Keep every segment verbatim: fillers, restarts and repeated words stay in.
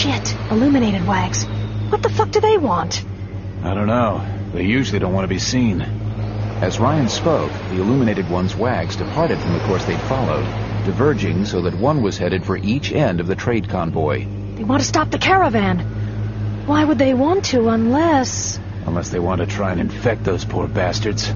Shit, illuminated wags. What the fuck do they want? I don't know. They usually don't want to be seen. As Ryan spoke, the illuminated one's wags departed from the course they'd followed, diverging so that one was headed for each end of the trade convoy. They want to stop the caravan. Why would they want to unless... Unless they want to try and infect those poor bastards.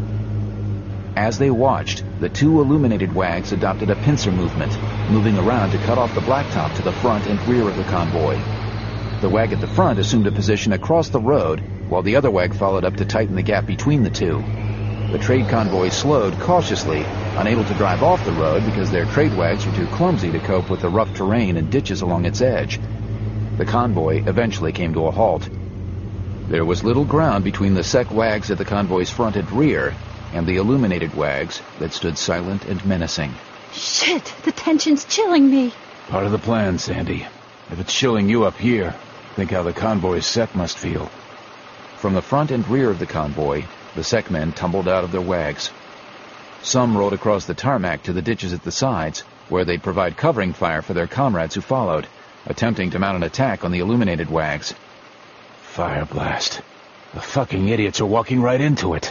As they watched, the two illuminated wags adopted a pincer movement, moving around to cut off the blacktop to the front and rear of the convoy. The wag at the front assumed a position across the road, while the other wag followed up to tighten the gap between the two. The trade convoy slowed cautiously, unable to drive off the road because their trade wags were too clumsy to cope with the rough terrain and ditches along its edge. The convoy eventually came to a halt. There was little ground between the sec wags at the convoy's front and rear and the illuminated wags that stood silent and menacing. Shit, the tension's chilling me. Part of the plan, Sandy. If it's chilling you up here, think how the convoy's sec must feel. From the front and rear of the convoy, the sec men tumbled out of their wags. Some rolled across the tarmac to the ditches at the sides, where they'd provide covering fire for their comrades who followed, attempting to mount an attack on the illuminated wags. Fire blast. The fucking idiots are walking right into it.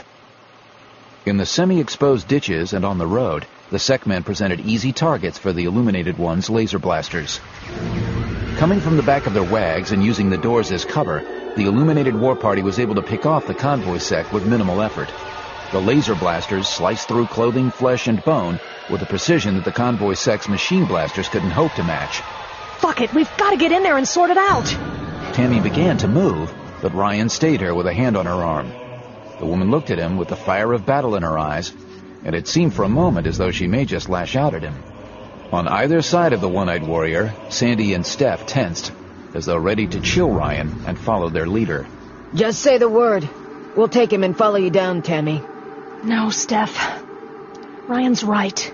In the semi-exposed ditches and on the road, the sec men presented easy targets for the illuminated one's laser blasters. Coming from the back of their wags and using the doors as cover, the illuminated war party was able to pick off the convoy sec with minimal effort. The laser blasters sliced through clothing, flesh, and bone with a precision that the convoy sec's machine blasters couldn't hope to match. Fuck it, we've got to get in there and sort it out. Tammy began to move, but Ryan stayed her with a hand on her arm. The woman looked at him with the fire of battle in her eyes, and it seemed for a moment as though she may just lash out at him. On either side of the one-eyed warrior, Sandy and Steph tensed, as though ready to chill Ryan and follow their leader. Just say the word. We'll take him and follow you down, Tammy. No, Steph. Ryan's right.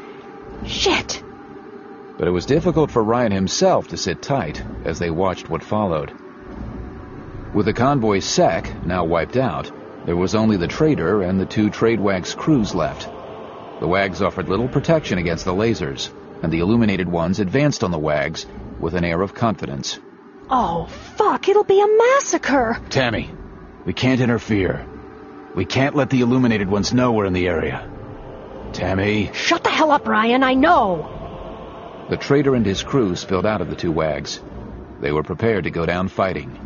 Shit. But it was difficult for Ryan himself to sit tight as they watched what followed. With the convoy's sec now wiped out, there was only the trader and the two trade wags' crews left. The wags offered little protection against the lasers, and the illuminated ones advanced on the wags with an air of confidence. Oh, fuck, it'll be a massacre! Tammy, we can't interfere. We can't let the illuminated ones know we're in the area. Tammy... Shut the hell up, Ryan, I know! The trader and his crew spilled out of the two wags. They were prepared to go down fighting.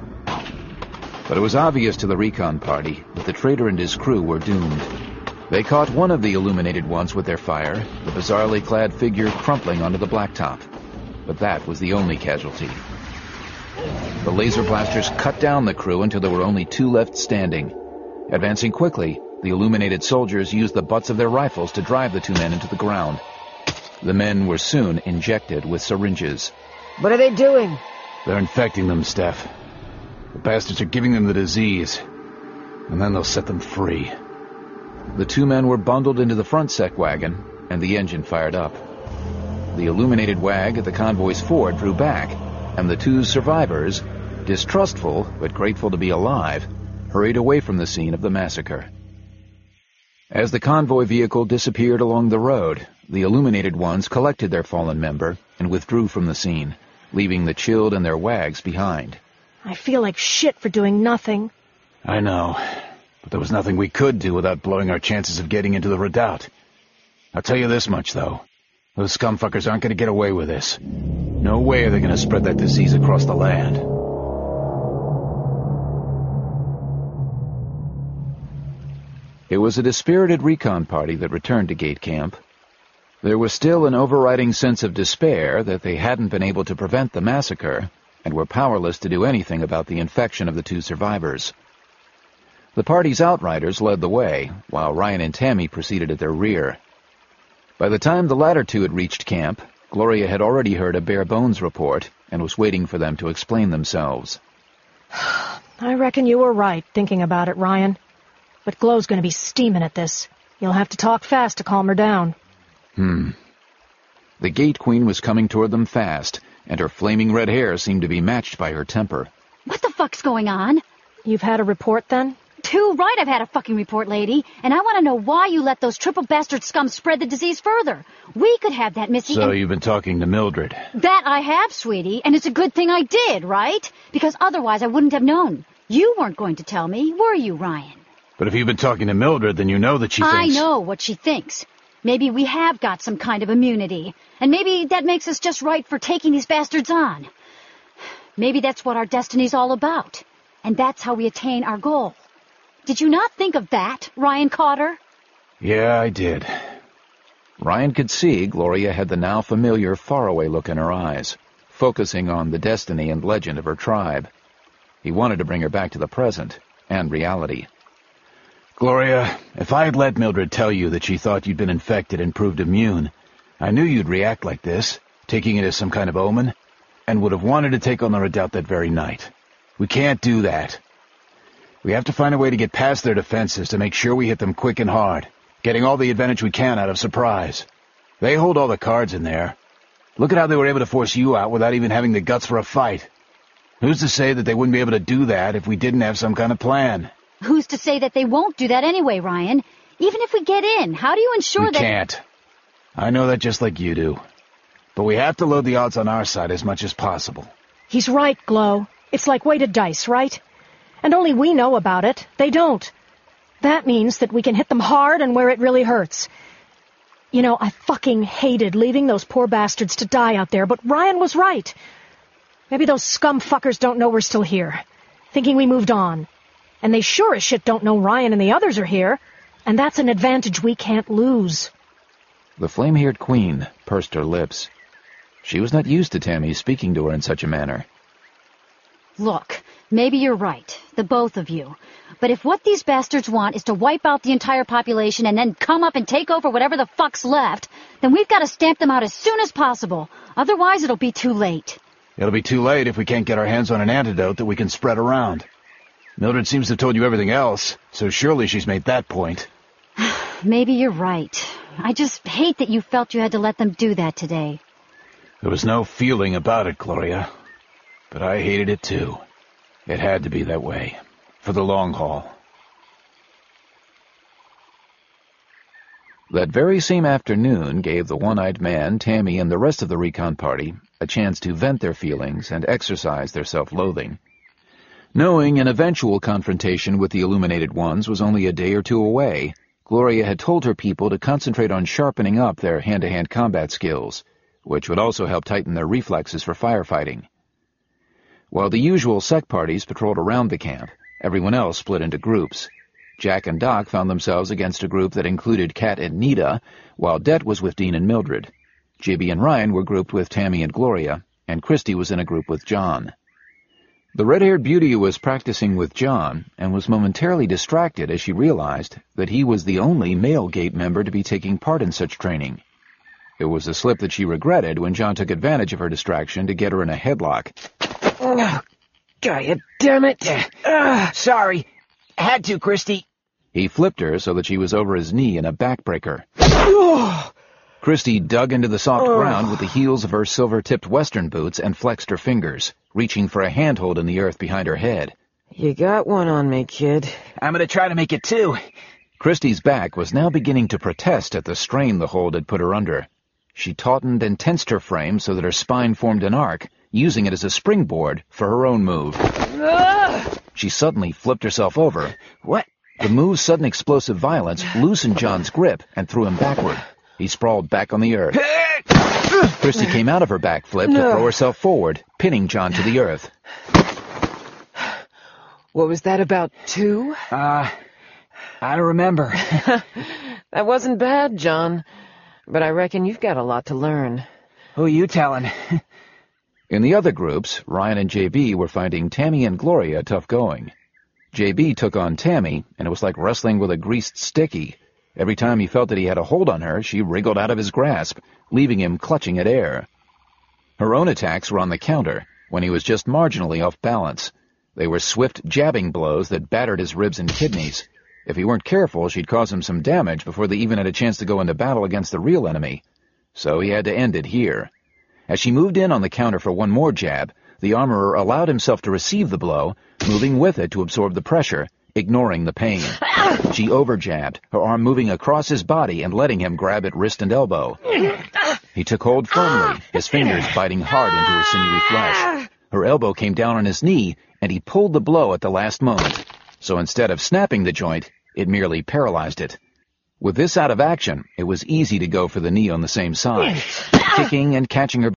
But it was obvious to the recon party that the trader and his crew were doomed. They caught one of the illuminated ones with their fire, the bizarrely clad figure crumpling onto the blacktop. But that was the only casualty. The laser blasters cut down the crew until there were only two left standing. Advancing quickly, the illuminated soldiers used the butts of their rifles to drive the two men into the ground. The men were soon injected with syringes. What are they doing? They're infecting them, Steph. The bastards are giving them the disease, and then they'll set them free. The two men were bundled into the front sec wagon, and the engine fired up. The illuminated wag at the convoy's ford drew back, and the two survivors, distrustful but grateful to be alive, hurried away from the scene of the massacre. As the convoy vehicle disappeared along the road, the illuminated ones collected their fallen member and withdrew from the scene, leaving the chilled and their wags behind. I feel like shit for doing nothing. I know, but there was nothing we could do without blowing our chances of getting into the redoubt. I'll tell you this much, though. Those scumfuckers aren't going to get away with this. No way are they going to spread that disease across the land. It was a dispirited recon party that returned to Gate Camp. There was still an overriding sense of despair that they hadn't been able to prevent the massacre and were powerless to do anything about the infection of the two survivors. The party's outriders led the way, while Ryan and Tammy proceeded at their rear. By the time the latter two had reached camp, Gloria had already heard a bare-bones report and was waiting for them to explain themselves. I reckon you were right, thinking about it, Ryan. But Glow's going to be steaming at this. You'll have to talk fast to calm her down. Hmm. The Gate Queen was coming toward them fast, and her flaming red hair seemed to be matched by her temper. What the fuck's going on? You've had a report, then? too right I've had a fucking report, lady. And I want to know why you let those triple bastard scum spread the disease further. We could have that, Missy. So and... you've been talking to Mildred. That I have, sweetie. And it's a good thing I did, right? Because otherwise I wouldn't have known. You weren't going to tell me, were you, Ryan? But if you've been talking to Mildred, then you know that she thinks... I know what she thinks. Maybe we have got some kind of immunity. And maybe that makes us just right for taking these bastards on. Maybe that's what our destiny's all about. And that's how we attain our goal. Did you not think of that, Ryan Cotter? Yeah, I did. Ryan could see Gloria had the now familiar faraway look in her eyes, focusing on the destiny and legend of her tribe. He wanted to bring her back to the present and reality. Gloria, if I had let Mildred tell you that she thought you'd been infected and proved immune, I knew you'd react like this, taking it as some kind of omen, and would have wanted to take on the Redoubt that very night. We can't do that. We have to find a way to get past their defenses to make sure we hit them quick and hard, getting all the advantage we can out of surprise. They hold all the cards in there. Look at how they were able to force you out without even having the guts for a fight. Who's to say that they wouldn't be able to do that if we didn't have some kind of plan? Who's to say that they won't do that anyway, Ryan? Even if we get in, how do you ensure we that... We can't. I know that just like you do. But we have to load the odds on our side as much as possible. He's right, Glow. It's like weighted dice, right? And only we know about it. They don't. That means that we can hit them hard and where it really hurts. You know, I fucking hated leaving those poor bastards to die out there, but Ryan was right. Maybe those scum fuckers don't know we're still here, thinking we moved on. And they sure as shit don't know Ryan and the others are here, and that's an advantage we can't lose. The flame-haired queen pursed her lips. She was not used to Tammy speaking to her in such a manner. Look, maybe you're right, the both of you. But if what these bastards want is to wipe out the entire population and then come up and take over whatever the fuck's left, then we've got to stamp them out as soon as possible. Otherwise it'll be too late. It'll be too late if we can't get our hands on an antidote that we can spread around. Mildred seems to have told you everything else, so surely she's made that point. Maybe you're right. I just hate that you felt you had to let them do that today. There was no feeling about it, Gloria. But I hated it too. It had to be that way. For the long haul. That very same afternoon gave the one-eyed man, Tammy, and the rest of the recon party a chance to vent their feelings and exercise their self-loathing. Knowing an eventual confrontation with the Illuminated Ones was only a day or two away, Gloria had told her people to concentrate on sharpening up their hand-to-hand combat skills, which would also help tighten their reflexes for firefighting. While the usual sec parties patrolled around the camp, everyone else split into groups. Jack and Doc found themselves against a group that included Kat and Nita, while Det was with Dean and Mildred. J B and Ryan were grouped with Tammy and Gloria, and Christy was in a group with John. The red-haired beauty was practicing with John and was momentarily distracted as she realized that he was the only male Gate member to be taking part in such training. It was a slip that she regretted when John took advantage of her distraction to get her in a headlock. Oh, God damn it. Uh, sorry. Had to, Christy. He flipped her so that she was over his knee in a backbreaker. Christy dug into the soft ground with the heels of her silver-tipped western boots and flexed her fingers, reaching for a handhold in the earth behind her head. You got one on me, kid. I'm gonna try to make it two. Christy's back was now beginning to protest at the strain the hold had put her under. She tautened and tensed her frame so that her spine formed an arc, using it as a springboard for her own move. Ugh! She suddenly flipped herself over. What? The move's sudden explosive violence loosened John's grip and threw him backward. He sprawled back on the earth. Christy came out of her backflip to throw herself forward, pinning John to the earth. What was that about, two? Uh, I don't remember. That wasn't bad, John. But I reckon you've got a lot to learn. Who are you telling? In the other groups, Ryan and J B were finding Tammy and Gloria tough going. J B took on Tammy, and it was like wrestling with a greased sticky. Every time he felt that he had a hold on her, she wriggled out of his grasp, leaving him clutching at air. Her own attacks were on the counter, when he was just marginally off balance. They were swift, jabbing blows that battered his ribs and kidneys. If he weren't careful, she'd cause him some damage before they even had a chance to go into battle against the real enemy. So he had to end it here. As she moved in on the counter for one more jab, the armorer allowed himself to receive the blow, moving with it to absorb the pressure, ignoring the pain. She overjabbed, her arm moving across his body and letting him grab at wrist and elbow. He took hold firmly, his fingers biting hard into her sinewy flesh. Her elbow came down on his knee, and he pulled the blow at the last moment. So instead of snapping the joint, it merely paralyzed it. With this out of action, it was easy to go for the knee on the same side, kicking and catching her